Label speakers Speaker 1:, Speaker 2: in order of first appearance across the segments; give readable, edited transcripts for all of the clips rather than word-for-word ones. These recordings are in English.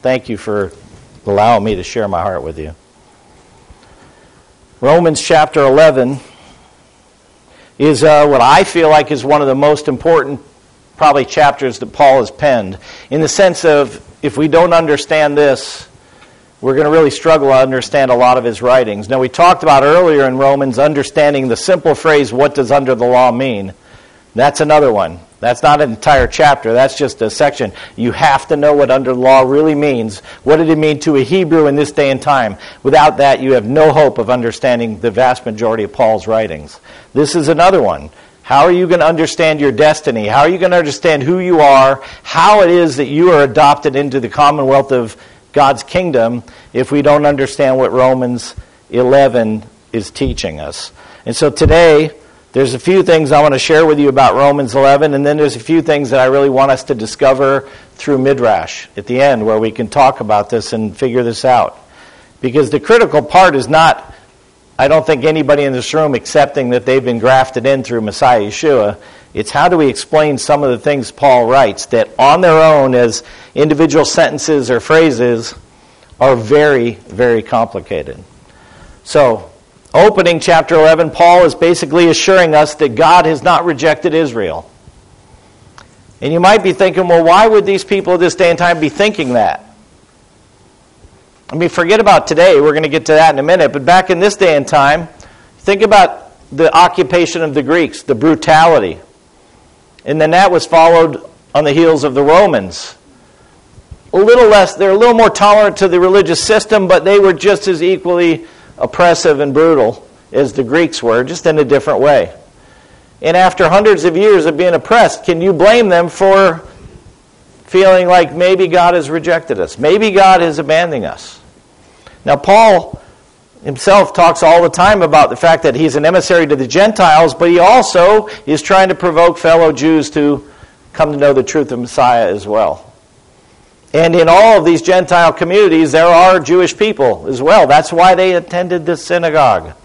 Speaker 1: thank you for allowing me to share my heart with you. Romans chapter 11 is what I feel like is one of the most important probably chapters that Paul has penned, in the sense of if we don't understand this, we're going to really struggle to understand a lot of his writings. Now, we talked about earlier in Romans understanding the simple phrase, what does under the law mean? That's another one. That's not an entire chapter. That's just a section. You have to know what under the law really means. What did it mean to a Hebrew in this day and time? Without that, you have no hope of understanding the vast majority of Paul's writings. This is another one. How are you going to understand your destiny? How are you going to understand who you are, how it is that you are adopted into the commonwealth of God's kingdom if we don't understand what Romans 11 is teaching us? And so today, there's a few things I want to share with you about Romans 11, and then there's a few things that I really want us to discover through Midrash at the end, where we can talk about this and figure this out. Because the critical part is not, I don't think anybody in this room accepting that they've been grafted in through Messiah Yeshua. It's how do we explain some of the things Paul writes that on their own as individual sentences or phrases are very, very complicated. So, opening chapter 11, Paul is basically assuring us that God has not rejected Israel. And you might be thinking, well, why would these people at this day and time be thinking that? I mean, forget about today. We're going to get to that in a minute. But back in this day and time, think about the occupation of the Greeks, the brutality. And then that was followed on the heels of the Romans. A little less, they're a little more tolerant to the religious system, but they were just as equally oppressive and brutal as the Greeks were, just in a different way. And after hundreds of years of being oppressed, can you blame them for feeling like maybe God has rejected us? Maybe God is abandoning us. Now, Paul himself talks all the time about the fact that he's an emissary to the Gentiles, but he also is trying to provoke fellow Jews to come to know the truth of Messiah as well. And in all of these Gentile communities, there are Jewish people as well. That's why they attended this synagogue.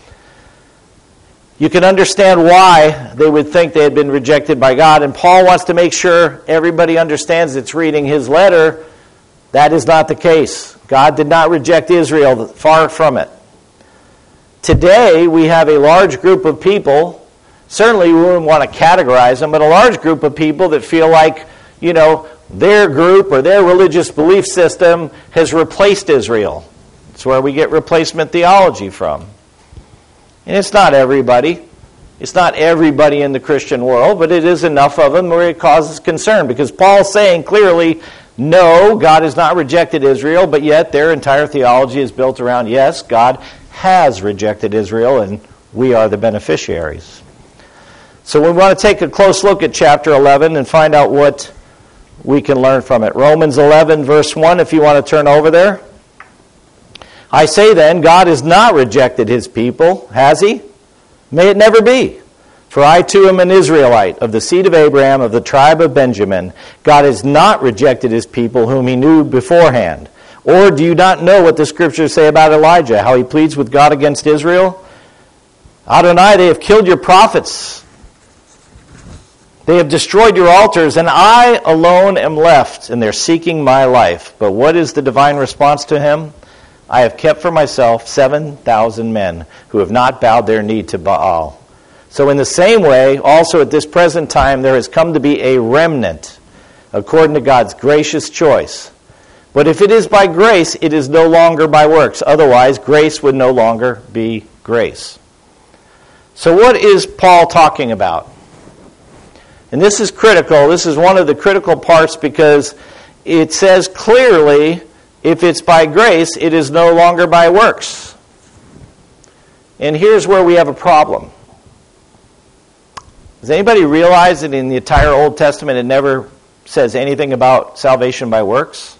Speaker 1: You can understand why they would think they had been rejected by God. And Paul wants to make sure everybody understands that's reading his letter. That is not the case. God did not reject Israel, far from it. Today, we have a large group of people, certainly we wouldn't want to categorize them, but a large group of people that feel like, their group or their religious belief system has replaced Israel. It's where we get replacement theology from. And it's not everybody. It's not everybody in the Christian world, but it is enough of them where it causes concern. Because Paul's saying clearly, no, God has not rejected Israel, but yet their entire theology is built around, yes, God has rejected Israel, and we are the beneficiaries. So we want to take a close look at chapter 11 and find out what we can learn from it. Romans 11, verse 1, if you want to turn over there. I say then, God has not rejected his people, has he? May it never be. For I too am an Israelite, of the seed of Abraham, of the tribe of Benjamin. God has not rejected his people whom he knew beforehand. Or do you not know what the scriptures say about Elijah, how he pleads with God against Israel? Adonai, they have killed your prophets. They have destroyed your altars, and I alone am left, and they're seeking my life. But what is the divine response to him? I have kept for myself 7,000 men who have not bowed their knee to Baal. So in the same way, also at this present time, there has come to be a remnant, according to God's gracious choice. But if it is by grace, it is no longer by works. Otherwise, grace would no longer be grace. So what is Paul talking about? And this is critical. This is one of the critical parts because it says clearly, if it's by grace, it is no longer by works. And here's where we have a problem. Does anybody realize that in the entire Old Testament it never says anything about salvation by works?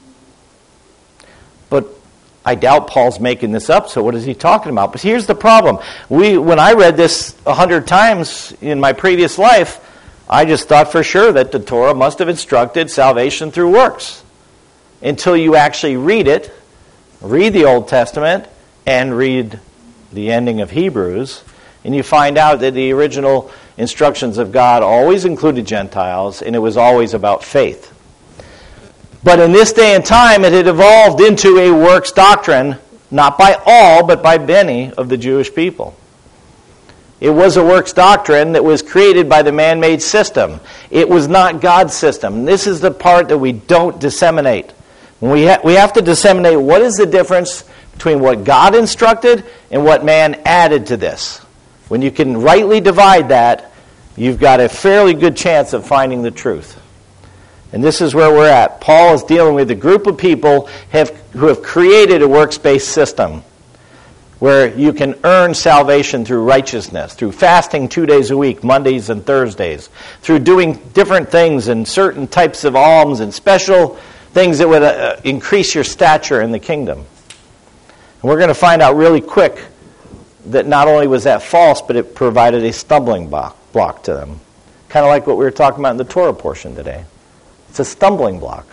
Speaker 1: But I doubt Paul's making this up, so what is he talking about? But here's the problem. When I read this 100 times in my previous life, I just thought for sure that the Torah must have instructed salvation through works. Until you actually read it, read the Old Testament, and read the ending of Hebrews, and you find out that the original instructions of God always included Gentiles, and it was always about faith. But in this day and time, it had evolved into a works doctrine, not by all, but by many of the Jewish people. It was a works doctrine that was created by the man-made system. It was not God's system. This is the part that we don't disseminate. We have to disseminate what is the difference between what God instructed and what man added to this. When you can rightly divide that, you've got a fairly good chance of finding the truth. And this is where we're at. Paul is dealing with a group of people who have created a works-based system where you can earn salvation through righteousness, through fasting 2 days a week, Mondays and Thursdays, through doing different things and certain types of alms and special things that would increase your stature in the kingdom. And we're going to find out really quick that not only was that false, but it provided a stumbling block to them. Kind of like what we were talking about in the Torah portion today. It's a stumbling block.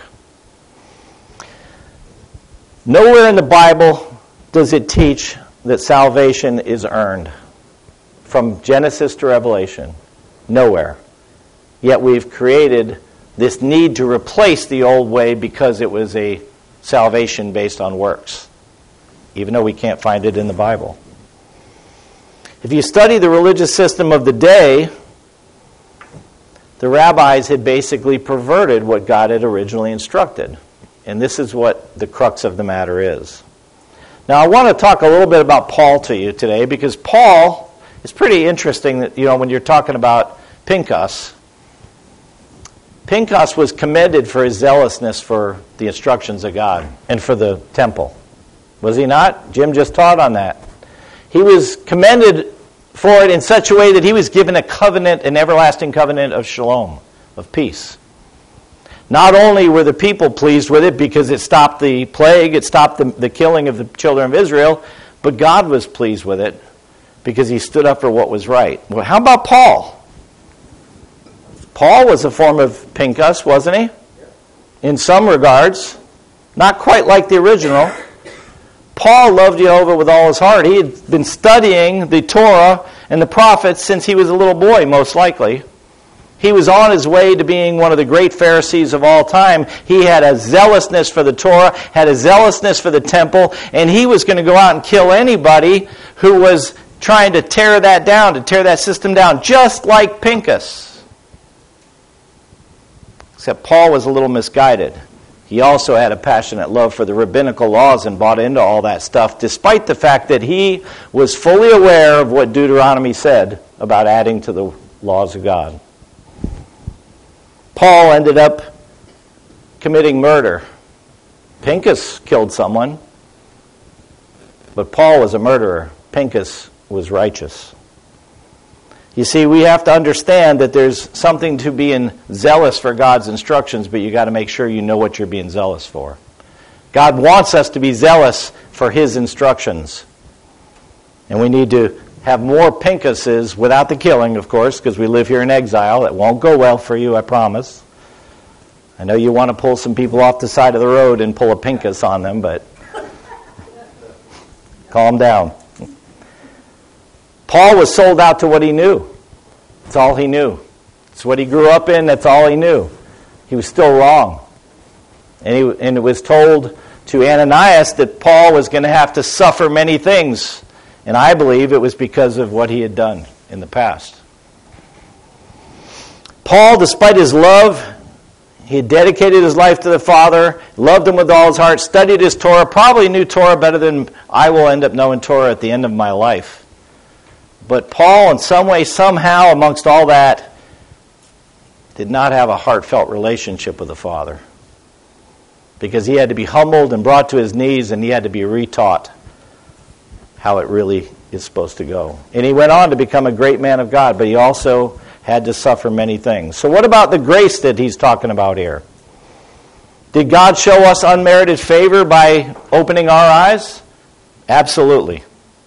Speaker 1: Nowhere in the Bible does it teach that salvation is earned. From Genesis to Revelation. Nowhere. Yet we've created this need to replace the old way because it was a salvation based on works. Even though we can't find it in the Bible. If you study the religious system of the day, the rabbis had basically perverted what God had originally instructed. And this is what the crux of the matter is. Now, I want to talk a little bit about Paul to you today, because Paul is pretty interesting that, when you're talking about Pinchas. Pinchas was commended for his zealousness for the instructions of God and for the temple. Was he not? Jim just taught on that. He was commended for it in such a way that he was given a covenant, an everlasting covenant of shalom, of peace. Not only were the people pleased with it because it stopped the plague, it stopped the killing of the children of Israel, but God was pleased with it because he stood up for what was right. Well, how about Paul? Paul was a form of Pinchas, wasn't he? In some regards. Not quite like the original. Paul loved Jehovah with all his heart. He had been studying the Torah and the prophets since he was a little boy, most likely. He was on his way to being one of the great Pharisees of all time. He had a zealousness for the Torah, had a zealousness for the temple, and he was going to go out and kill anybody who was trying to tear that down, to tear that system down, just like Pinchas. Except Paul was a little misguided. He also had a passionate love for the rabbinical laws and bought into all that stuff, despite the fact that he was fully aware of what Deuteronomy said about adding to the laws of God. Paul ended up committing murder. Pinchas killed someone, but Paul was a murderer. Pinchas was righteous. You see, we have to understand that there's something to being zealous for God's instructions, but you got to make sure you know what you're being zealous for. God wants us to be zealous for his instructions. And we need to have more Pinchases without the killing, of course, because we live here in exile. It won't go well for you, I promise. I know you want to pull some people off the side of the road and pull a Pinchas on them, but calm down. Paul was sold out to what he knew. That's all he knew. It's what he grew up in. That's all he knew. He was still wrong. And it was told to Ananias that Paul was going to have to suffer many things. And I believe it was because of what he had done in the past. Paul, despite his love, he had dedicated his life to the Father, loved him with all his heart, studied his Torah, probably knew Torah better than I will end up knowing Torah at the end of my life. But Paul, in some way, somehow, amongst all that, did not have a heartfelt relationship with the Father. Because he had to be humbled and brought to his knees, and he had to be retaught how it really is supposed to go. And he went on to become a great man of God, but he also had to suffer many things. So what about the grace that he's talking about here? Did God show us unmerited favor by opening our eyes? Absolutely.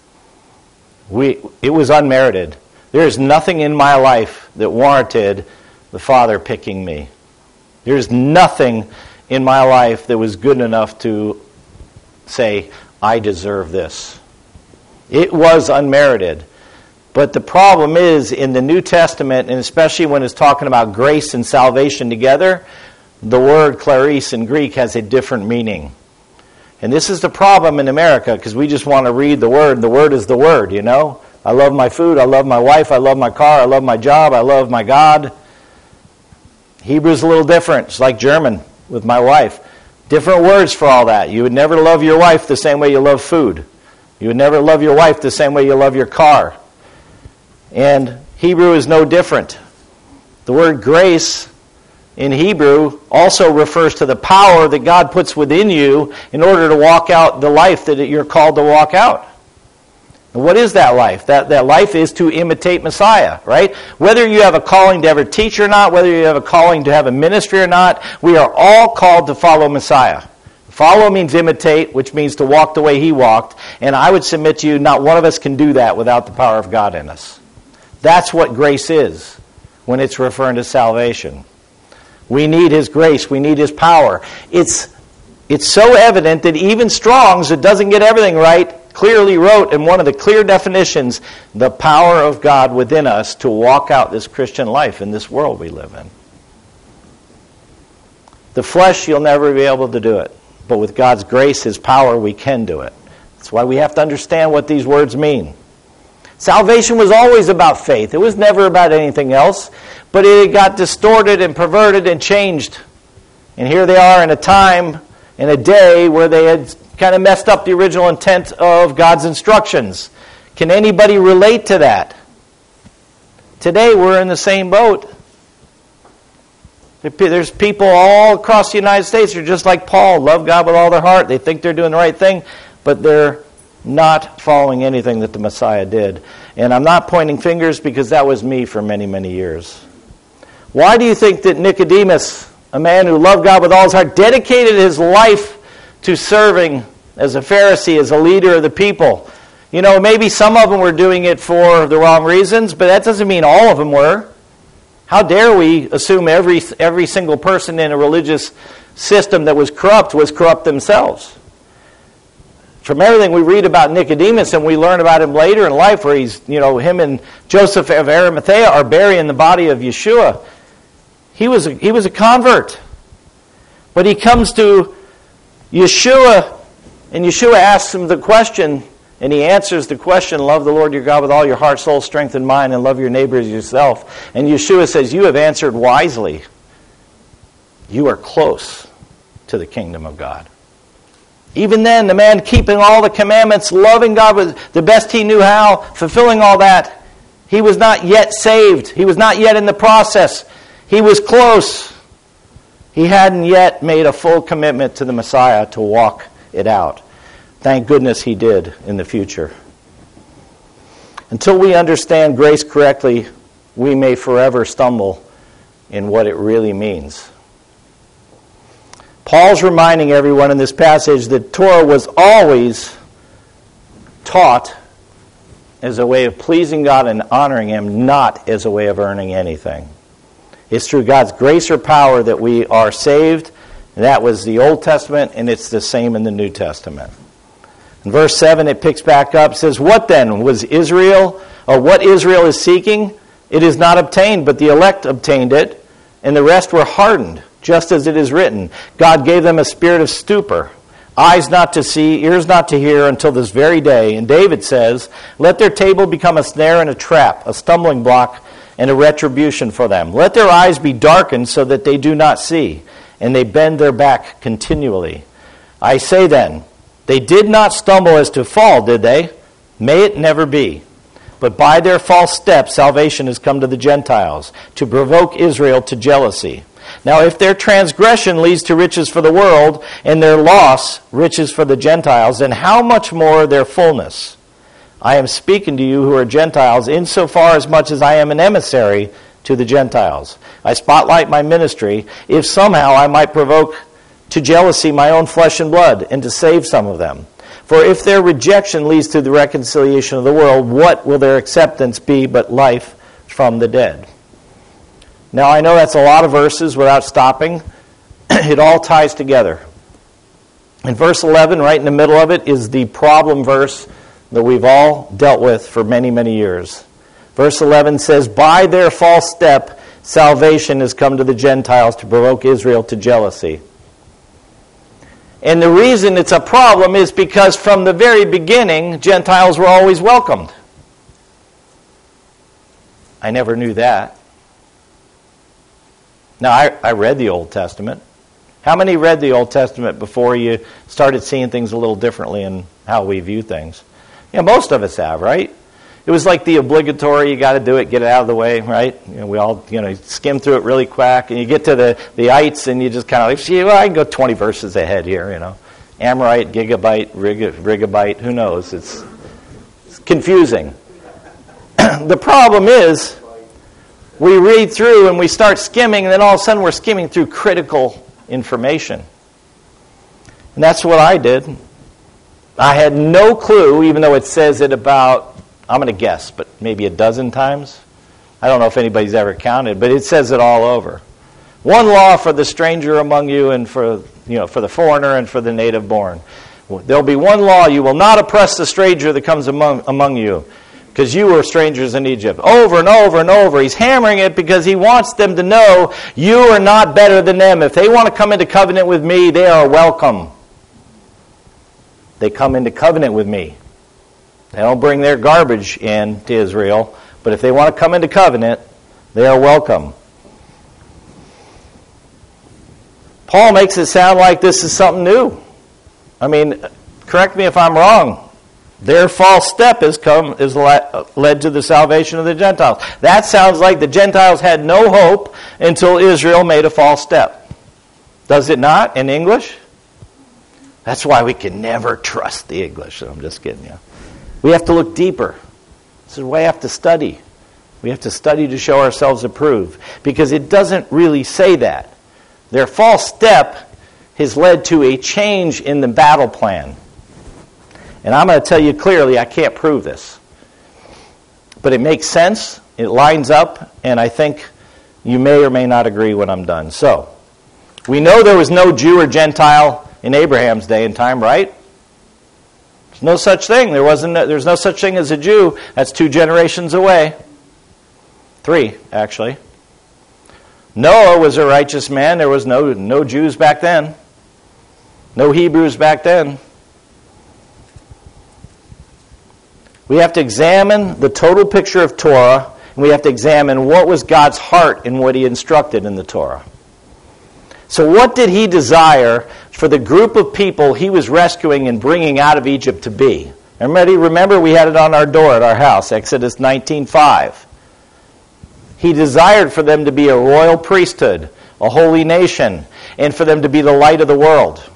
Speaker 1: It was unmerited. There is nothing in my life that warranted the Father picking me. There's nothing in my life that was good enough to say, I deserve this. It was unmerited. But the problem is, in the New Testament, and especially when it's talking about grace and salvation together, the word claris in Greek has a different meaning. And this is the problem in America, because we just want to read the word. The word is the word, you know. I love my food, I love my wife, I love my car, I love my job, I love my God. Hebrew's a little different. It's like German with my wife. Different words for all that. You would never love your wife the same way you love food. You would never love your wife the same way you love your car. And Hebrew is no different. The word grace in Hebrew also refers to the power that God puts within you in order to walk out the life that you're called to walk out. And what is that life? That life is to imitate Messiah, right? Whether you have a calling to ever teach or not, whether you have a calling to have a ministry or not, we are all called to follow Messiah. Follow means imitate, which means to walk the way he walked. And I would submit to you, not one of us can do that without the power of God in us. That's what grace is when it's referring to salvation. We need his grace. We need his power. It's so evident that even Strong's, that doesn't get everything right, clearly wrote in one of the clear definitions, the power of God within us to walk out this Christian life in this world we live in. The flesh, you'll never be able to do it. But with God's grace, his power, we can do it. That's why we have to understand what these words mean. Salvation was always about faith. It was never about anything else. But it got distorted and perverted and changed. And here they are in a time, in a day, where they had kind of messed up the original intent of God's instructions. Can anybody relate to that? Today we're in the same boat. There's people all across the United States who are just like Paul, love God with all their heart. They think they're doing the right thing, but they're not following anything that the Messiah did. And I'm not pointing fingers because that was me for many, many years. Why do you think that Nicodemus, a man who loved God with all his heart, dedicated his life to serving as a Pharisee, as a leader of the people? You know, maybe some of them were doing it for the wrong reasons, but that doesn't mean all of them were. How dare we assume every single person in a religious system that was corrupt themselves? From everything we read about Nicodemus and we learn about him later in life, where he's, you know, him and Joseph of Arimathea are burying the body of Yeshua. He was a convert. But he comes to Yeshua, and Yeshua asks him the question, and he answers the question, love the Lord your God with all your heart, soul, strength, and mind, and love your neighbor as yourself. And Yeshua says, you have answered wisely. You are close to the kingdom of God. Even then, the man keeping all the commandments, loving God with the best he knew how, fulfilling all that, he was not yet saved. He was not yet in the process. He was close. He hadn't yet made a full commitment to the Messiah to walk it out. Thank goodness he did in the future. Until we understand grace correctly, we may forever stumble in what it really means. Paul's reminding everyone in this passage that Torah was always taught as a way of pleasing God and honoring him, not as a way of earning anything. It's through God's grace or power that we are saved. That was the Old Testament, and it's the same in the New Testament. In verse 7, it picks back up. It says, what then was Israel, or what Israel is seeking? It is not obtained, but the elect obtained it, and the rest were hardened, just as it is written. God gave them a spirit of stupor, eyes not to see, ears not to hear, until this very day. And David says, let their table become a snare and a trap, a stumbling block and a retribution for them. Let their eyes be darkened so that they do not see, and they bend their back continually. I say then, they did not stumble as to fall, did they? May it never be. But by their false steps, salvation has come to the Gentiles, to provoke Israel to jealousy. Now, if their transgression leads to riches for the world, and their loss, riches for the Gentiles, then how much more their fullness? I am speaking to you who are Gentiles, insofar as much as I am an emissary to the Gentiles. I spotlight my ministry, if somehow I might provoke to jealousy my own flesh and blood, and to save some of them. For if their rejection leads to the reconciliation of the world, what will their acceptance be but life from the dead? Now, I know that's a lot of verses without stopping. It all ties together. In verse 11, right in the middle of it, is the problem verse that we've all dealt with for many, many years. Verse 11 says, by their false step, salvation has come to the Gentiles to provoke Israel to jealousy. And the reason it's a problem is because from the very beginning, Gentiles were always welcomed. I never knew that. Now, I read the Old Testament. How many read the Old Testament before you started seeing things a little differently in how we view things? Yeah, most of us have, right? It was like the obligatory, you got to do it, get it out of the way, right? We all, skim through it really quick, and you get to the ites, and you just kind of like, well, I can go 20 verses ahead here, Amorite, gigabyte, rigabyte, who knows? It's confusing. The problem is, we read through and we start skimming, and then all of a sudden we're skimming through critical information. And that's what I did. I had no clue, even though it says it about, I'm going to guess, but maybe a dozen times. I don't know if anybody's ever counted, but it says it all over. One law for the stranger among you, and for the foreigner and for the native born. There'll be one law: you will not oppress the stranger that comes among you, because you were strangers in Egypt. Over and over and over. He's hammering it because he wants them to know you are not better than them. If they want to come into covenant with me, they are welcome. They come into covenant with me. They don't bring their garbage in to Israel, but if they want to come into covenant, they are welcome. Paul makes it sound like this is something new. I mean, correct me if I'm wrong. Their false step has led to the salvation of the Gentiles. That sounds like the Gentiles had no hope until Israel made a false step. Does it not in English? That's why we can never trust the English. I'm just kidding you. We have to look deeper. This is why we have to study. We have to study to show ourselves approved, because it doesn't really say that. Their false step has led to a change in the battle plan. And I'm going to tell you clearly, I can't prove this. But it makes sense, it lines up, and I think you may or may not agree when I'm done. So, we know there was no Jew or Gentile in Abraham's day and time, right? There's no such thing. There's no such thing as a Jew. That's 2 generations away. 3, actually. Noah was a righteous man. There was no Jews back then. No Hebrews back then. We have to examine the total picture of Torah, and we have to examine what was God's heart in what He instructed in the Torah. So what did He desire for the group of people He was rescuing and bringing out of Egypt to be? Everybody remember we had it on our door at our house, Exodus 19:5. He desired for them to be a royal priesthood, a holy nation, and for them to be the light of the world.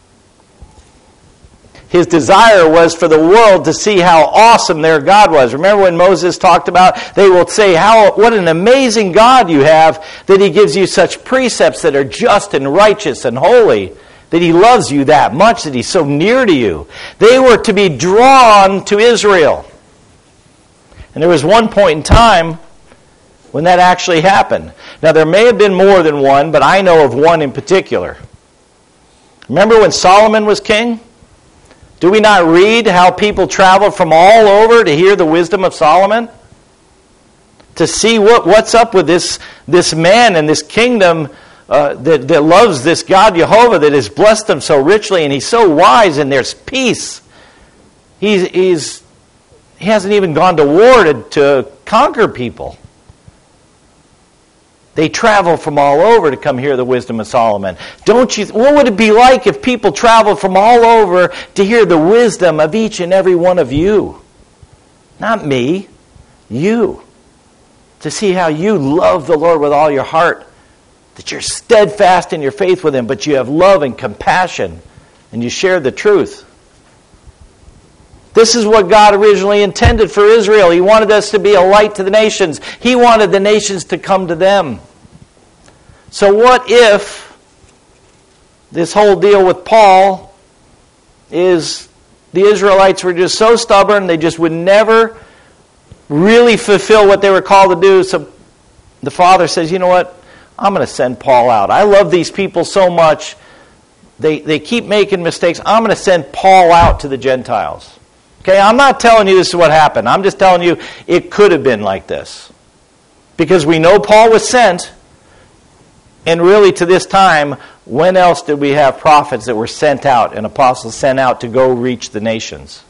Speaker 1: His desire was for the world to see how awesome their God was. Remember when Moses talked about, they will say, what an amazing God you have, that He gives you such precepts that are just and righteous and holy, that He loves you that much, that He's so near to you. They were to be drawn to Israel. And there was one point in time when that actually happened. Now there may have been more than one, but I know of one in particular. Remember when Solomon was king? Do we not read how people traveled from all over to hear the wisdom of Solomon? To see what's up with this man and this kingdom that loves this God Jehovah, that has blessed them so richly, and he's so wise, and there's peace. He hasn't even gone to war to conquer people. They travel from all over to come hear the wisdom of Solomon. What would it be like if people traveled from all over to hear the wisdom of each and every one of you? Not me, you. To see how you love the Lord with all your heart, that you're steadfast in your faith with Him, but you have love and compassion, and you share the truth. This is what God originally intended for Israel. He wanted us to be a light to the nations. He wanted the nations to come to them. So what if this whole deal with Paul is the Israelites were just so stubborn, they just would never really fulfill what they were called to do. So the Father says, you know what? I'm going to send Paul out. I love these people so much. They keep making mistakes. I'm going to send Paul out to the Gentiles. Okay, I'm not telling you this is what happened. I'm just telling you it could have been like this. Because we know Paul was sent, and really to this time, when else did we have prophets that were sent out and apostles sent out to go reach the nations?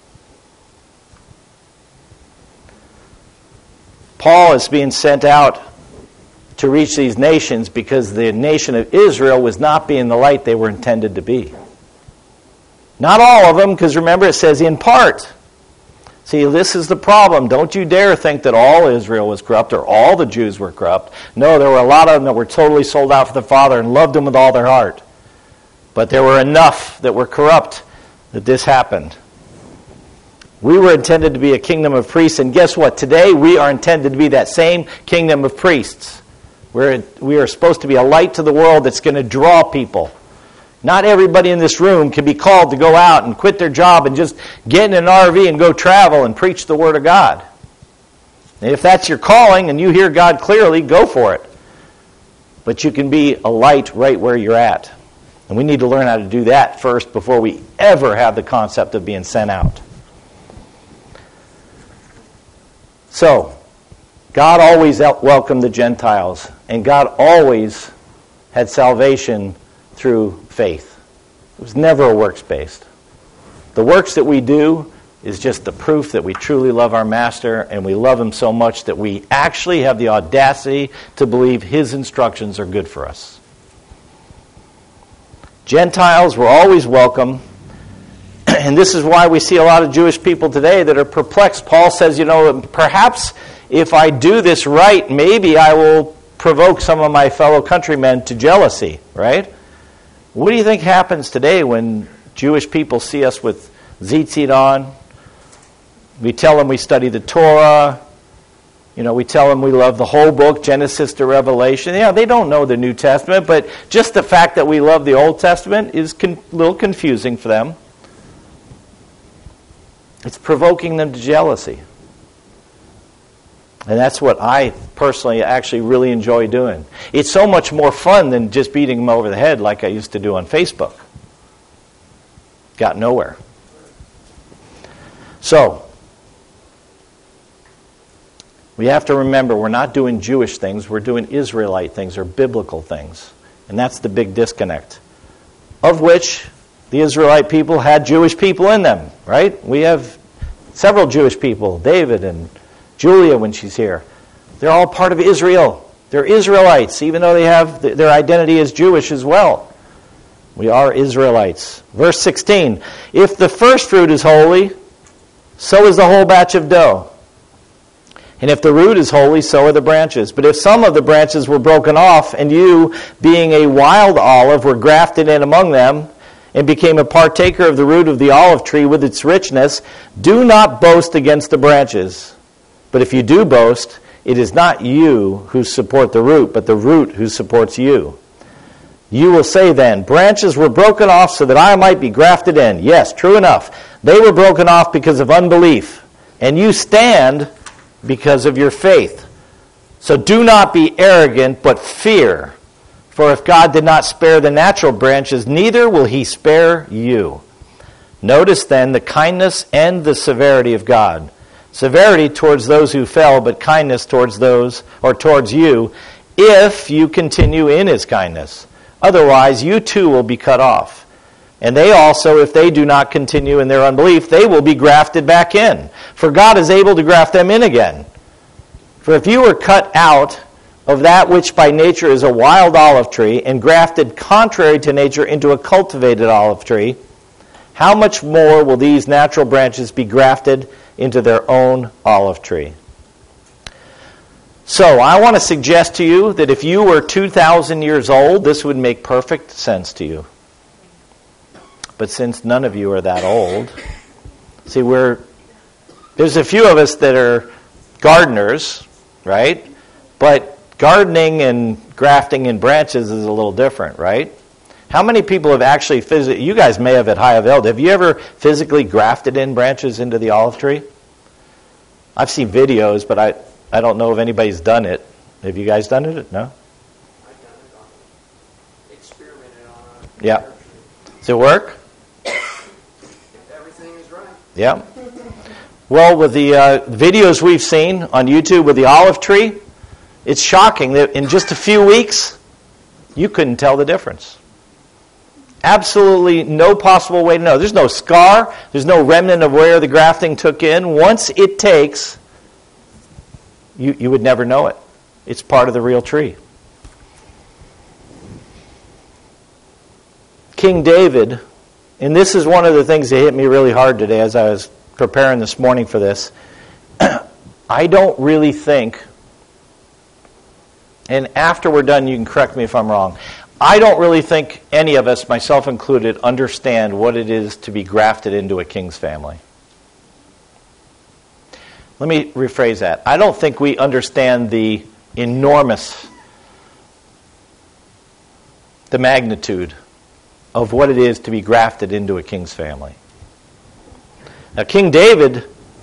Speaker 1: Paul is being sent out to reach these nations because the nation of Israel was not being the light they were intended to be. Not all of them, because remember it says in part. See, this is the problem. Don't you dare think that all Israel was corrupt or all the Jews were corrupt. No, there were a lot of them that were totally sold out for the Father and loved Him with all their heart. But there were enough that were corrupt that this happened. We were intended to be a kingdom of priests, and guess what? Today we are intended to be that same kingdom of priests. We are supposed to be a light to the world that's going to draw people. Not everybody in this room can be called to go out and quit their job and just get in an RV and go travel and preach the Word of God. And if that's your calling and you hear God clearly, go for it. But you can be a light right where you're at. And we need to learn how to do that first before we ever have the concept of being sent out. So, God always welcomed the Gentiles, and God always had salvation through faith. It was never a works-based. The works that we do is just the proof that we truly love our Master, and we love Him so much that we actually have the audacity to believe His instructions are good for us. Gentiles were always welcome, and this is why we see a lot of Jewish people today that are perplexed. Paul says, perhaps if I do this right, maybe I will provoke some of my fellow countrymen to jealousy, right? What do you think happens today when Jewish people see us with tzitzit on? We tell them we study the Torah. We tell them we love the whole book, Genesis to Revelation. They don't know the New Testament, but just the fact that we love the Old Testament is a little confusing for them. It's provoking them to jealousy. And that's what I personally actually really enjoy doing. It's so much more fun than just beating them over the head like I used to do on Facebook. Got nowhere. So, we have to remember we're not doing Jewish things, we're doing Israelite things or biblical things. And that's the big disconnect. Of which the Israelite people had Jewish people in them, right? We have several Jewish people, David and Julia when she's here. They're all part of Israel. They're Israelites, even though they have their identity as Jewish as well. We are Israelites. Verse 16, if the first fruit is holy, so is the whole batch of dough. And if the root is holy, so are the branches. But if some of the branches were broken off, and you, being a wild olive, were grafted in among them, and became a partaker of the root of the olive tree with its richness, do not boast against the branches. But if you do boast, it is not you who support the root, but the root who supports you. You will say then, branches were broken off so that I might be grafted in. Yes, true enough. They were broken off because of unbelief, and you stand because of your faith. So do not be arrogant, but fear. For if God did not spare the natural branches, neither will He spare you. Notice then the kindness and the severity of God. Severity towards those who fell, but kindness towards those, or towards you, if you continue in His kindness. Otherwise, you too will be cut off. And they also, if they do not continue in their unbelief, they will be grafted back in. For God is able to graft them in again. For if you were cut out of that which by nature is a wild olive tree, and grafted contrary to nature into a cultivated olive tree, how much more will these natural branches be grafted into their own olive tree? So, I want to suggest to you that if you were 2,000 years old, this would make perfect sense to you. But since none of you are that old, see, there's a few of us that are gardeners, right? But gardening and grafting in branches is a little different, right? How many people have actually you guys may have at High of Eld, have you ever physically grafted in branches into the olive tree? I've seen videos, but I don't know if anybody's done it. Have you guys done it? No?
Speaker 2: I've done it on experimented on a
Speaker 1: yeah. Does it work?
Speaker 2: If everything is right.
Speaker 1: Yeah. Well, with the videos we've seen on YouTube with the olive tree, It's shocking that in just a few weeks, you couldn't tell the difference. Absolutely no possible way to know. There's no scar. There's no remnant of where the grafting took in. Once it takes, you would never know it. It's part of the real tree. King David, and this is one of the things that hit me really hard today as I was preparing this morning for this. I don't really think, and after we're done you can correct me if I'm wrong, I don't really think any of us, myself included, understand what it is to be grafted into a king's family. Let me rephrase that. I don't think we understand the magnitude of what it is to be grafted into a king's family. Now, King David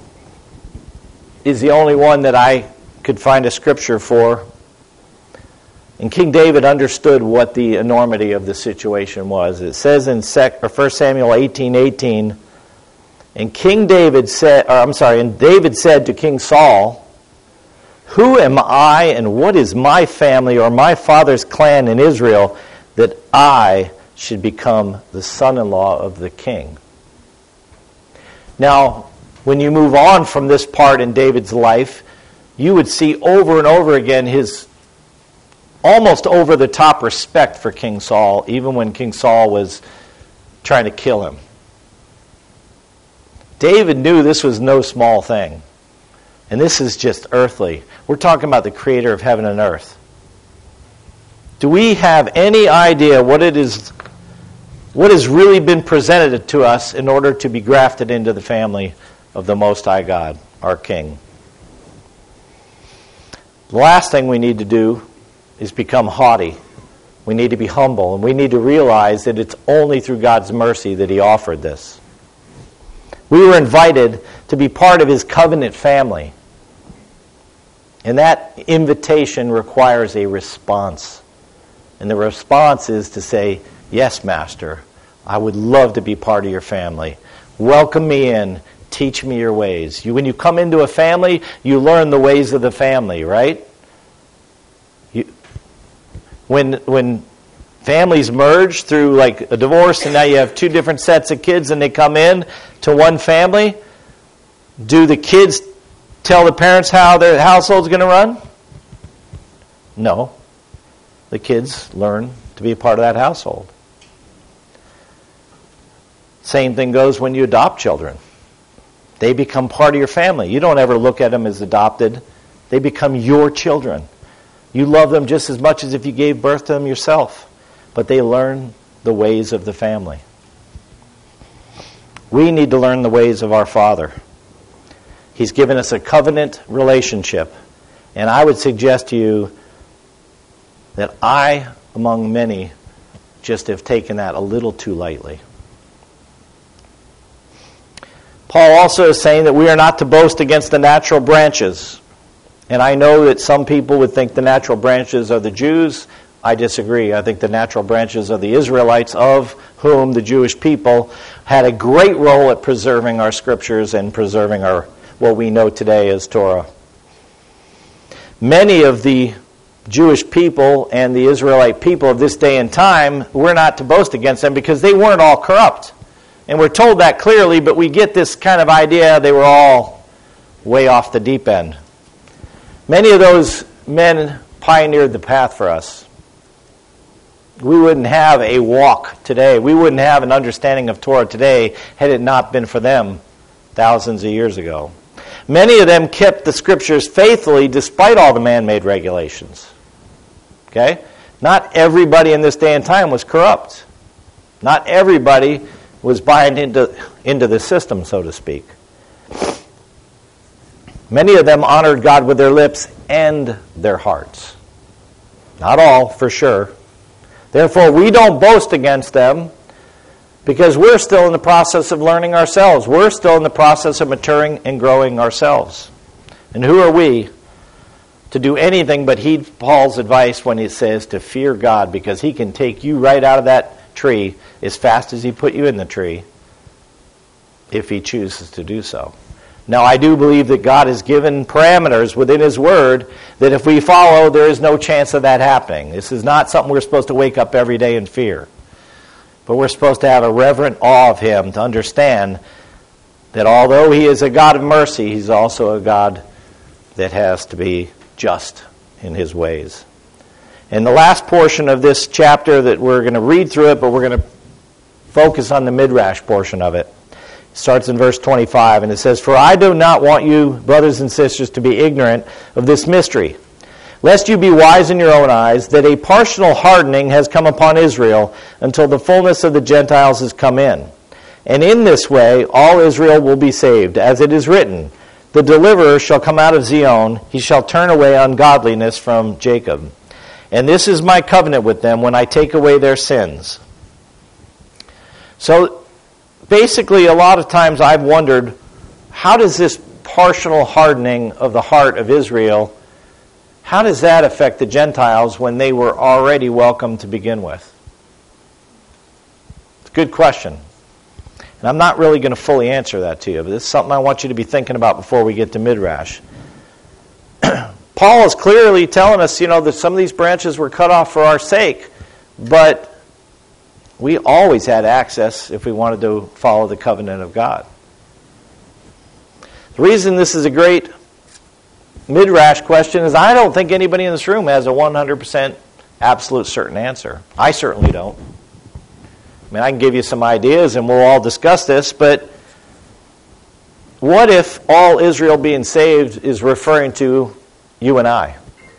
Speaker 1: is the only one that I could find a scripture for. And King David understood what the enormity of the situation was. It says in 1 Samuel 18:18, and David said to King Saul, "Who am I and what is my family or my father's clan in Israel that I should become the son-in-law of the king?" Now, when you move on from this part in David's life, you would see over and over again his almost over-the-top respect for King Saul, even when King Saul was trying to kill him. David knew this was no small thing. And this is just earthly. We're talking about the creator of heaven and earth. Do we have any idea what has really been presented to us in order to be grafted into the family of the Most High God, our King? The last thing we need to do is become haughty. We need to be humble, and we need to realize that it's only through God's mercy that He offered this. We were invited to be part of His covenant family, and that invitation requires a response. And the response is to say, "Yes, Master, I would love to be part of your family. Welcome me in. Teach me your ways." When you come into a family, you learn the ways of the family, right? When families merge through like a divorce and now you have two different sets of kids and they come in to one family, do the kids tell the parents how their household's going to run? No. The kids learn to be a part of that household. Same thing goes when you adopt children. They become part of your family. You don't ever look at them as adopted. They become your children. You love them just as much as if you gave birth to them yourself. But they learn the ways of the family. We need to learn the ways of our Father. He's given us a covenant relationship. And I would suggest to you that I, among many, just have taken that a little too lightly. Paul also is saying that we are not to boast against the natural branches. And I know that some people would think the natural branches are the Jews. I disagree. I think the natural branches are the Israelites, of whom the Jewish people had a great role at preserving our scriptures and preserving what we know today as Torah. Many of the Jewish people and the Israelite people of this day and time, we're not to boast against them because they weren't all corrupt. And we're told that clearly, but we get this kind of idea they were all way off the deep end. Many of those men pioneered the path for us. We wouldn't have a walk today. We wouldn't have an understanding of Torah today had it not been for them thousands of years ago. Many of them kept the scriptures faithfully despite all the man-made regulations. Okay? Not everybody in this day and time was corrupt. Not everybody was buying into the system, so to speak. Many of them honored God with their lips and their hearts. Not all, for sure. Therefore, we don't boast against them because we're still in the process of learning ourselves. We're still in the process of maturing and growing ourselves. And who are we to do anything but heed Paul's advice when he says to fear God, because He can take you right out of that tree as fast as He put you in the tree if He chooses to do so. Now, I do believe that God has given parameters within His Word that if we follow, there is no chance of that happening. This is not something we're supposed to wake up every day in fear. But we're supposed to have a reverent awe of Him to understand that although He is a God of mercy, He's also a God that has to be just in His ways. And the last portion of this chapter that we're going to read through it, but we're going to focus on the Midrash portion of it. It starts in verse 25, and it says, "For I do not want you, brothers and sisters, to be ignorant of this mystery, lest you be wise in your own eyes, that a partial hardening has come upon Israel until the fullness of the Gentiles has come in. And in this way all Israel will be saved, as it is written, the deliverer shall come out of Zion, he shall turn away ungodliness from Jacob. And this is my covenant with them when I take away their sins." So basically, a lot of times I've wondered, how does this partial hardening of the heart of Israel, how does that affect the Gentiles when they were already welcome to begin with? It's a good question. And I'm not really going to fully answer that to you, but it's something I want you to be thinking about before we get to Midrash. Paul is clearly telling us, that some of these branches were cut off for our sake, but we always had access if we wanted to follow the covenant of God. The reason this is a great Midrash question is I don't think anybody in this room has a 100% absolute certain answer. I certainly don't. I mean, I can give you some ideas and we'll all discuss this, but what if all Israel being saved is referring to you and I?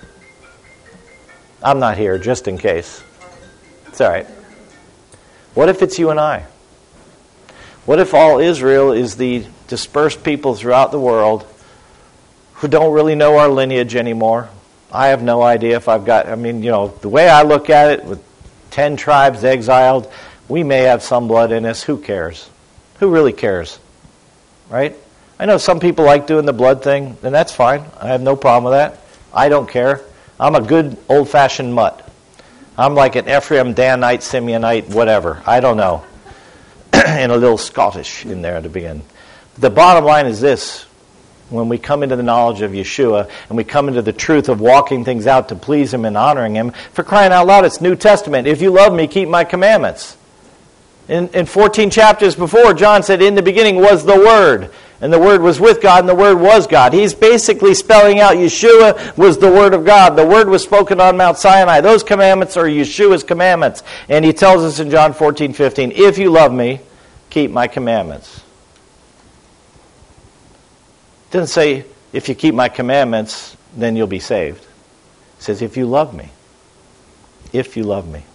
Speaker 1: I'm not here, just in case. It's all right. What if it's you and I? What if all Israel is the dispersed people throughout the world who don't really know our lineage anymore? I have no idea if I've got, the way I look at it, with 10 tribes exiled, we may have some blood in us. Who cares? Who really cares? Right? I know some people like doing the blood thing, and that's fine. I have no problem with that. I don't care. I'm a good old-fashioned mutt. I'm like an Ephraim, Danite, Simeonite, whatever. I don't know. And a little Scottish in there to begin. The bottom line is this. When we come into the knowledge of Yeshua and we come into the truth of walking things out to please Him and honoring Him, for crying out loud, it's New Testament. If you love me, keep my commandments. In 14 chapters before, John said, in the beginning was the Word. And the Word was with God, and the Word was God. He's basically spelling out Yeshua was the Word of God. The Word was spoken on Mount Sinai. Those commandments are Yeshua's commandments. And He tells us in John 14:15, if you love me, keep my commandments. It doesn't say, if you keep my commandments, then you'll be saved. It says, if you love me. If you love me.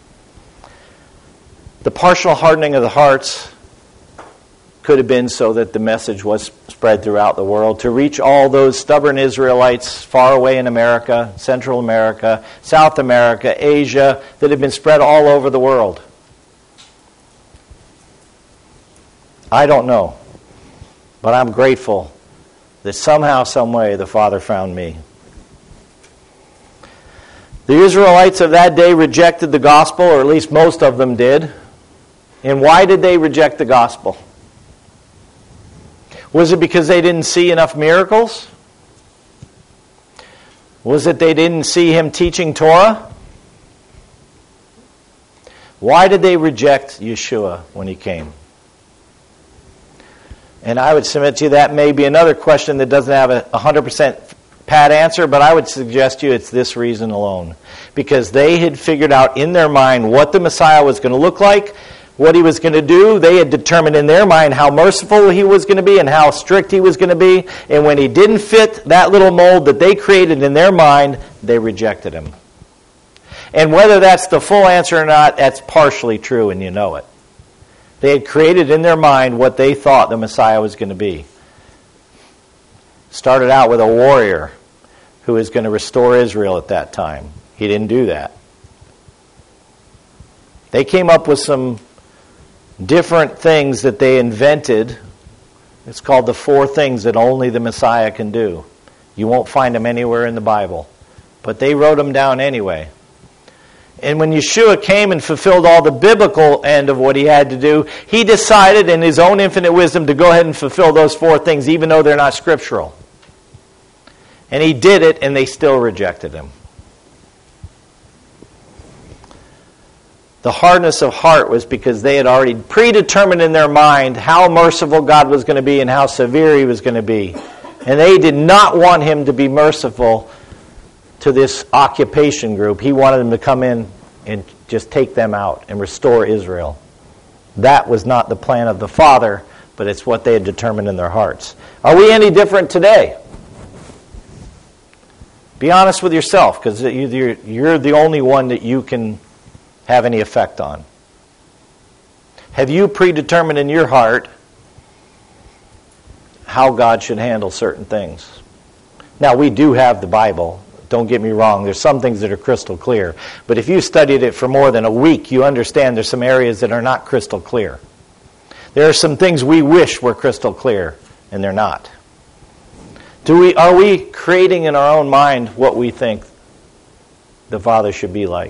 Speaker 1: The partial hardening of the hearts could have been so that the message was spread throughout the world to reach all those stubborn Israelites far away in America, Central America, South America, Asia, that have been spread all over the world. I don't know, but I'm grateful that somehow, some way, the Father found me. The Israelites of that day rejected the gospel, or at least most of them did. And why did they reject the gospel? Was it because they didn't see enough miracles? Was it they didn't see Him teaching Torah? Why did they reject Yeshua when He came? And I would submit to you that may be another question that doesn't have a 100% pat answer, but I would suggest to you it's this reason alone. Because they had figured out in their mind what the Messiah was going to look like, what He was going to do. They had determined in their mind how merciful He was going to be and how strict He was going to be. And when He didn't fit that little mold that they created in their mind, they rejected Him. And whether that's the full answer or not, that's partially true, and you know it. They had created in their mind what they thought the Messiah was going to be. Started out with a warrior who was going to restore Israel at that time. He didn't do that. They came up with some different things that they invented. It's called the 4 things that only the Messiah can do. You won't find them anywhere in the Bible. But they wrote them down anyway. And when Yeshua came and fulfilled all the biblical end of what he had to do, he decided in his own infinite wisdom to go ahead and fulfill those 4 things, even though they're not scriptural. And he did it, and they still rejected him. The hardness of heart was because they had already predetermined in their mind how merciful God was going to be and how severe he was going to be. And they did not want him to be merciful to this occupation group. He wanted them to come in and just take them out and restore Israel. That was not the plan of the Father, but it's what they had determined in their hearts. Are we any different today? Be honest with yourself, because you're the only one that you can have any effect on. Have you predetermined in your heart how God should handle certain things? Now, we do have the Bible. Don't get me wrong. There's some things that are crystal clear. But if you studied it for more than a week, you understand there's some areas that are not crystal clear. There are some things we wish were crystal clear, and they're not. Are we creating in our own mind what we think the Father should be like?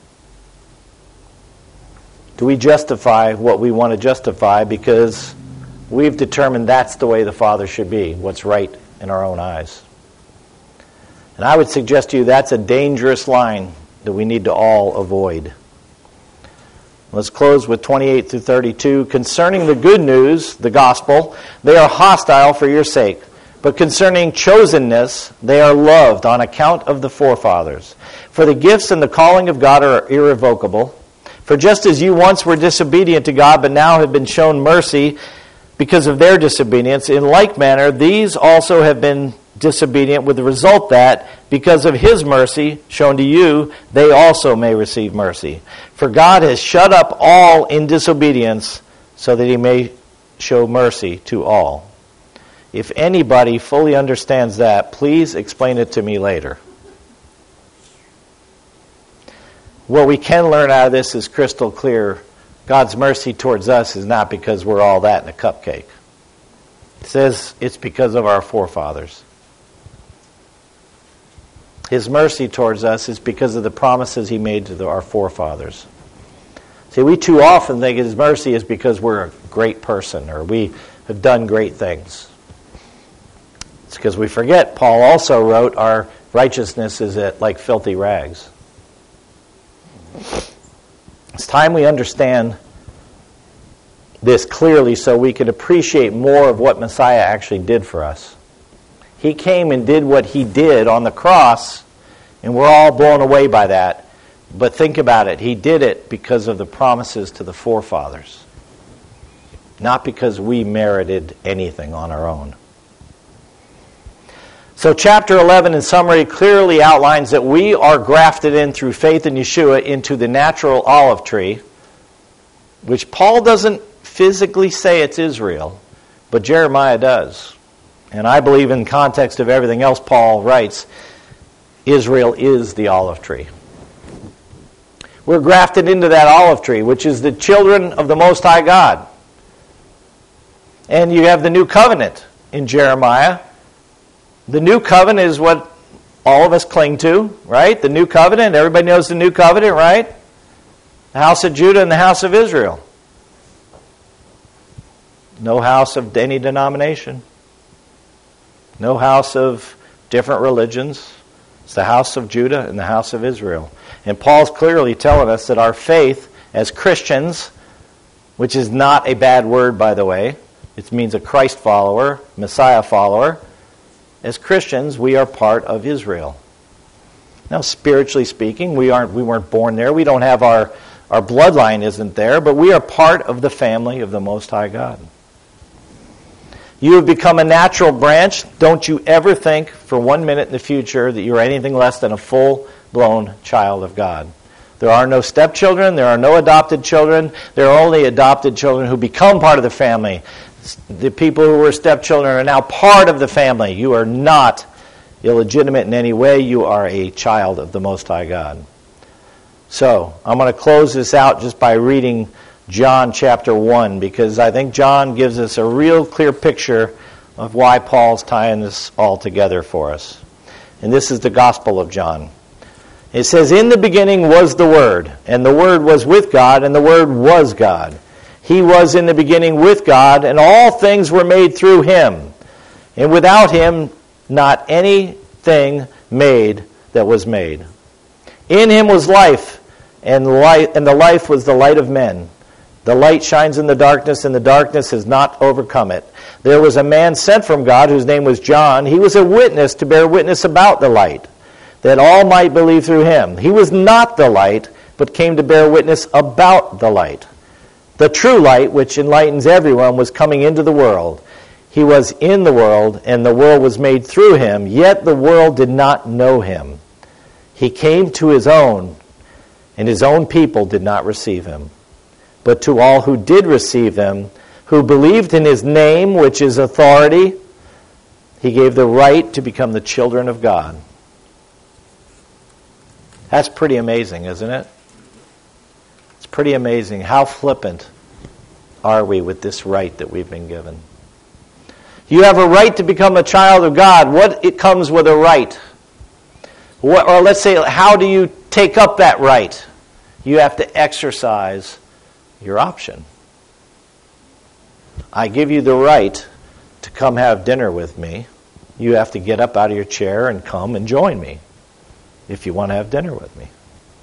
Speaker 1: Do we justify what we want to justify because we've determined that's the way the Father should be, what's right in our own eyes? And I would suggest to you that's a dangerous line that we need to all avoid. Let's close with 28 through 32. Concerning the good news, the gospel, they are hostile for your sake. But concerning chosenness, they are loved on account of the forefathers. For the gifts and the calling of God are irrevocable. For just as you once were disobedient to God, but now have been shown mercy because of their disobedience, in like manner, these also have been disobedient, with the result that, because of his mercy shown to you, they also may receive mercy. For God has shut up all in disobedience, so that he may show mercy to all. If anybody fully understands that, please explain it to me later. What we can learn out of this is crystal clear. God's mercy towards us is not because we're all that in a cupcake. It says it's because of our forefathers. His mercy towards us is because of the promises he made to our forefathers. See, we too often think his mercy is because we're a great person or we have done great things. It's because we forget Paul also wrote our righteousness is like filthy rags. It's time we understand this clearly so we can appreciate more of what Messiah actually did for us. He came and did what he did on the cross, and we're all blown away by that. But think about it. He did it because of the promises to the forefathers, not because we merited anything on our own. So chapter 11, in summary, clearly outlines that we are grafted in through faith in Yeshua into the natural olive tree, which Paul doesn't physically say it's Israel, but Jeremiah does. And I believe in context of everything else Paul writes, Israel is the olive tree. We're grafted into that olive tree, which is the children of the Most High God. And you have the new covenant in Jeremiah. The new covenant is what all of us cling to, right? The new covenant, everybody knows the new covenant, right? The house of Judah and the house of Israel. No house of any denomination. No house of different religions. It's the house of Judah and the house of Israel. And Paul's clearly telling us that our faith as Christians, which is not a bad word, by the way, it means a Christ follower, Messiah follower. As Christians, we are part of Israel. Now, spiritually speaking, we weren't born there. We don't have our bloodline isn't there, but we are part of the family of the Most High God. You have become a natural branch. Don't you ever think for 1 minute in the future that you're anything less than a full-blown child of God. There are no stepchildren. There are no adopted children. There are only adopted children who become part of the family. The people who were stepchildren are now part of the family. You are not illegitimate in any way. You are a child of the Most High God. So, I'm going to close this out just by reading John chapter 1, because I think John gives us a real clear picture of why Paul's tying this all together for us. And this is the Gospel of John. It says, in the beginning was the Word, and the Word was with God, and the Word was God. He was in the beginning with God, and all things were made through him. And without him, not anything made that was made. In him was life, and the life was the light of men. The light shines in the darkness, and the darkness has not overcome it. There was a man sent from God whose name was John. He was a witness to bear witness about the light, that all might believe through him. He was not the light, but came to bear witness about the light. The true light, which enlightens everyone, was coming into the world. He was in the world, and the world was made through him, yet the world did not know him. He came to his own, and his own people did not receive him. But to all who did receive him, who believed in his name, which is authority, he gave the right to become the children of God. That's pretty amazing, isn't it? It's pretty amazing. How flippant are we with this right that we've been given? You have a right to become a child of God. It comes with a right. Or let's say, how do you take up that right? You have to exercise your option. I give you the right to come have dinner with me. You have to get up out of your chair and come and join me if you want to have dinner with me.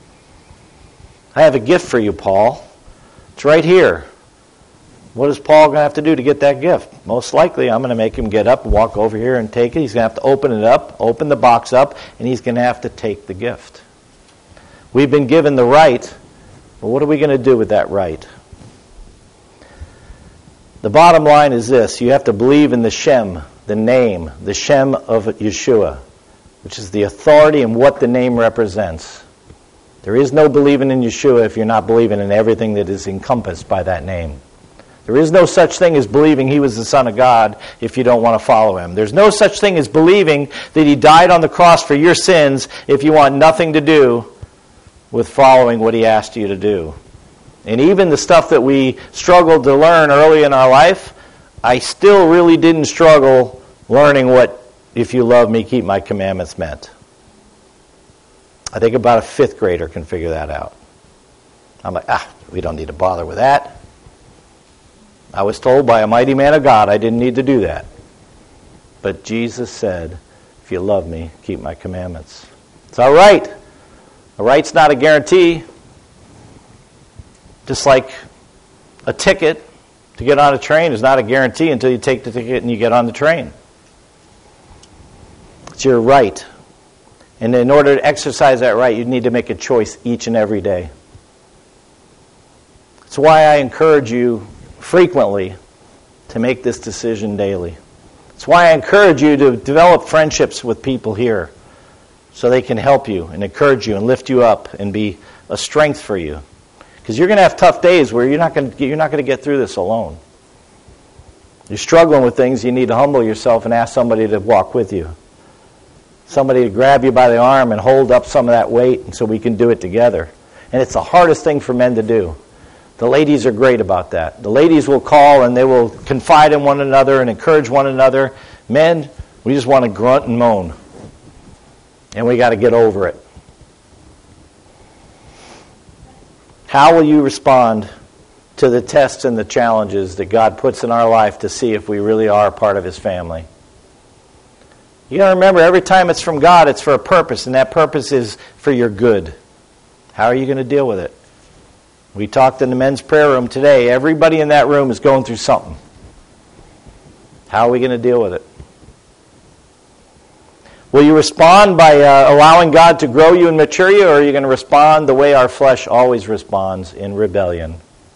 Speaker 1: I have a gift for you, Paul. It's right here. What is Paul going to have to do to get that gift? Most likely, I'm going to make him get up and walk over here and take it. He's going to have to open it up, open the box up, and he's going to have to take the gift. We've been given the right, but what are we going to do with that right? The bottom line is this. You have to believe in the Shem, the name, the Shem of Yeshua, which is the authority and what the name represents. There is no believing in Yeshua if you're not believing in everything that is encompassed by that name. There is no such thing as believing he was the Son of God if you don't want to follow him. There's no such thing as believing that he died on the cross for your sins if you want nothing to do with following what he asked you to do. And even the stuff that we struggled to learn early in our life, I still really didn't struggle learning what, if you love me, keep my commandments meant. I think about a 5th grader can figure that out. I'm like, we don't need to bother with that. I was told by a mighty man of God I didn't need to do that. But Jesus said, if you love me, keep my commandments. It's all right. A right's not a guarantee. Just like a ticket to get on a train is not a guarantee until you take the ticket and you get on the train. It's your right. And in order to exercise that right, you need to make a choice each and every day. That's why I encourage you frequently to make this decision daily. It's why I encourage you to develop friendships with people here so they can help you and encourage you and lift you up and be a strength for you. Because you're going to have tough days where you're not going to get through this alone. You're struggling with things, you need to humble yourself and ask somebody to walk with you. Somebody to grab you by the arm and hold up some of that weight and so we can do it together. And it's the hardest thing for men to do. The ladies are great about that. The ladies will call and they will confide in one another and encourage one another. Men, we just want to grunt and moan. And we got to get over it. How will you respond to the tests and the challenges that God puts in our life to see if we really are a part of his family? You got to remember, every time it's from God, it's for a purpose, and that purpose is for your good. How are you going to deal with it? We talked in the men's prayer room today. Everybody in that room is going through something. How are we going to deal with it? Will you respond by allowing God to grow you and mature you, or are you going to respond the way our flesh always responds, in rebellion?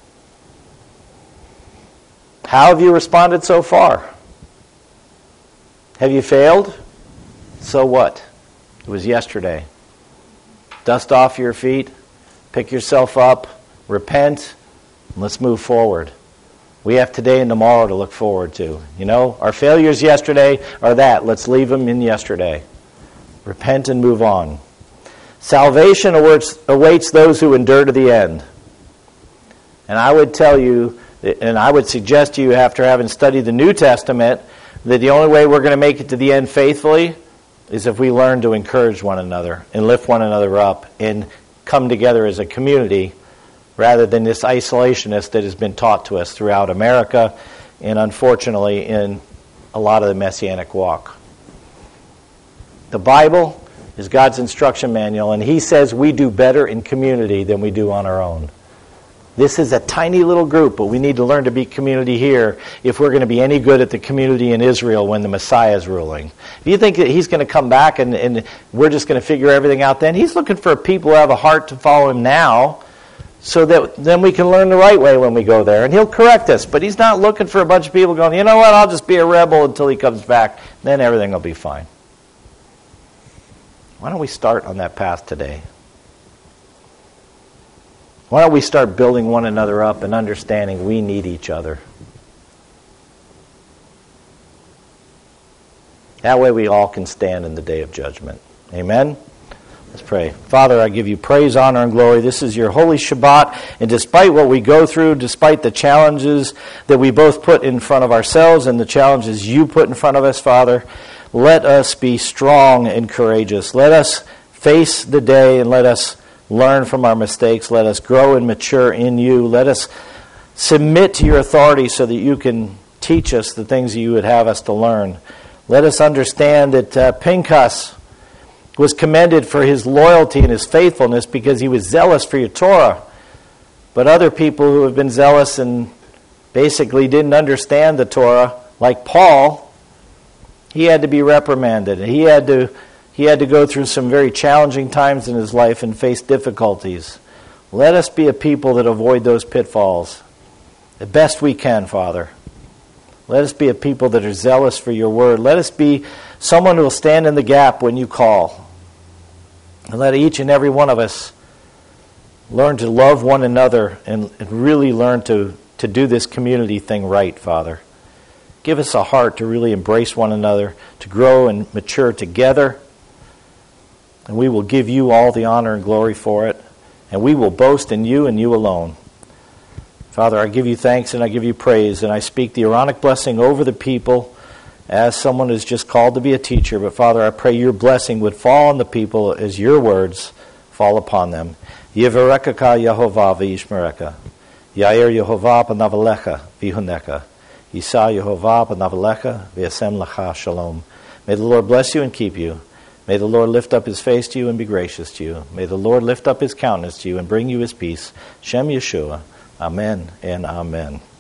Speaker 1: How have you responded so far? Have you failed? So what? It was yesterday. Dust off your feet, pick yourself up, repent, and let's move forward. We have today and tomorrow to look forward to. You know, our failures yesterday are that. Let's leave them in yesterday. Repent and move on. Salvation awaits those who endure to the end. And I would tell you, and I would suggest to you after having studied the New Testament, that the only way we're going to make it to the end faithfully is if we learn to encourage one another and lift one another up and come together as a community rather than this isolationist that has been taught to us throughout America and unfortunately in a lot of the Messianic walk. The Bible is God's instruction manual, and He says we do better in community than we do on our own. This is a tiny little group, but we need to learn to be community here if we're going to be any good at the community in Israel when the Messiah is ruling. If you think that He's going to come back and we're just going to figure everything out then, He's looking for people who have a heart to follow Him now so that then we can learn the right way when we go there. And He'll correct us, but He's not looking for a bunch of people going, you know what, I'll just be a rebel until He comes back. Then everything will be fine. Why don't we start on that path today? Why don't we start building one another up and understanding we need each other? That way we all can stand in the day of judgment. Amen? Let's pray. Father, I give you praise, honor, and glory. This is your holy Shabbat, and despite what we go through, despite the challenges that we both put in front of ourselves and the challenges you put in front of us, Father, let us be strong and courageous. Let us face the day and let us learn from our mistakes. Let us grow and mature in you. Let us submit to your authority so that you can teach us the things you would have us to learn. Let us understand that Pinchas was commended for his loyalty and his faithfulness because he was zealous for your Torah. But other people who have been zealous and basically didn't understand the Torah, like Paul, he had to be reprimanded. He had to go through some very challenging times in his life and face difficulties. Let us be a people that avoid those pitfalls the best we can, Father. Let us be a people that are zealous for your word. Let us be someone who will stand in the gap when you call. And let each and every one of us learn to love one another and really learn to do this community thing right, Father. Give us a heart to really embrace one another, to grow and mature together. And we will give you all the honor and glory for it. And we will boast in you and you alone. Father, I give you thanks and I give you praise. And I speak the Aaronic blessing over the people as someone who's just called to be a teacher. But Father, I pray your blessing would fall on the people as your words fall upon them. Yevarekaka Yehovah v'yishmereka. Yair Yehovah b'navalecha v'yihuneka. Yisa Yehovah b'navalecha v'yasem lecha shalom. May the Lord bless you and keep you. May the Lord lift up his face to you and be gracious to you. May the Lord lift up his countenance to you and bring you his peace. Shem Yeshua. Amen and amen.